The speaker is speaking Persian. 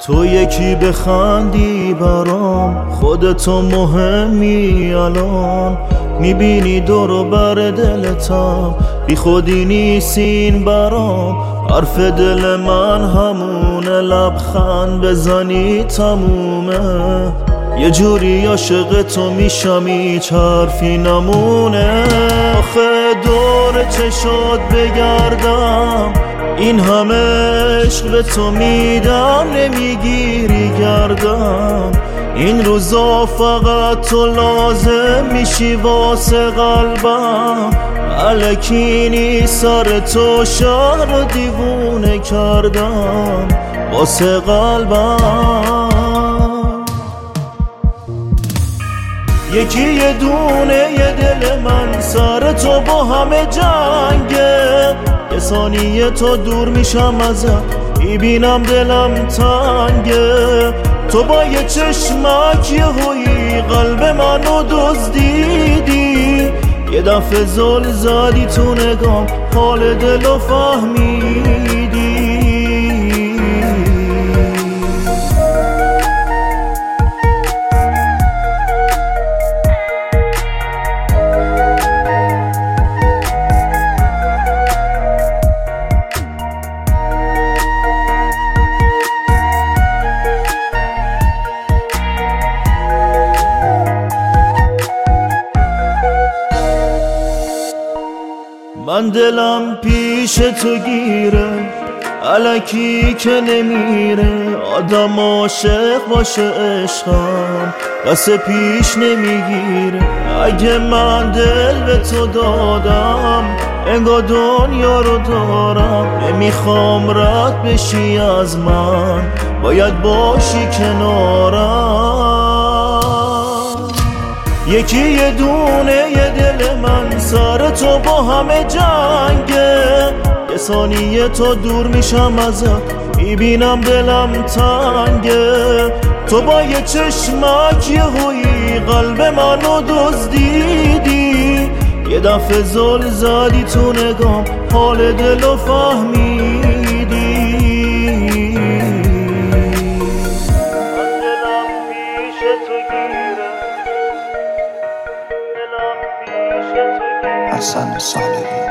تو یکی بخندی برام، خودتو مهمی الان. میبینی دور و بر دلتم، بی خودی نیستین برام. حرف دل من همونه، لبخند بزنی تمومه. یه جوری عاشق تو میشم هیچ حرفی نمونه. آخه دور چشات بگردم، این همه عشق به تو میدم، نمیگیری گردم. این روزا فقط تو لازم میشی واسه قلبم. الکی سر تو شهر رو دیوونه کردم واسه قلبم. یکی یه دونه یه دل من، سر تو با همه جنگه. یه ثانیه تو دور میشم ازت، میبینم دلم تنگه. تو با یه چشمک یهویی قلب منو دزدیدی. یه دفعه زل زدی تو نگام، حال دلو فهمیدی. من دلم پیش تو گیره، الکی که نمیره. آدم عاشق باشه عشقم، دست پیش نمیگیره. اگه من دل به تو دادم، انگار دنیا رو دارم. نمیخوام رد بشی از من، باید باشی کنارم. یکی یه دونه یه دل من، سر تو با همه جنگه. یه ثانیه تو دور میشم ازت، میبینم دلم تنگه. تو با یه چشمک یهویی قلب منو دزدیدی. یه دفعه زل زدی تو نگام، حال دلو فهمیدی. من دلم پیش تو گیره، حسن صالحی.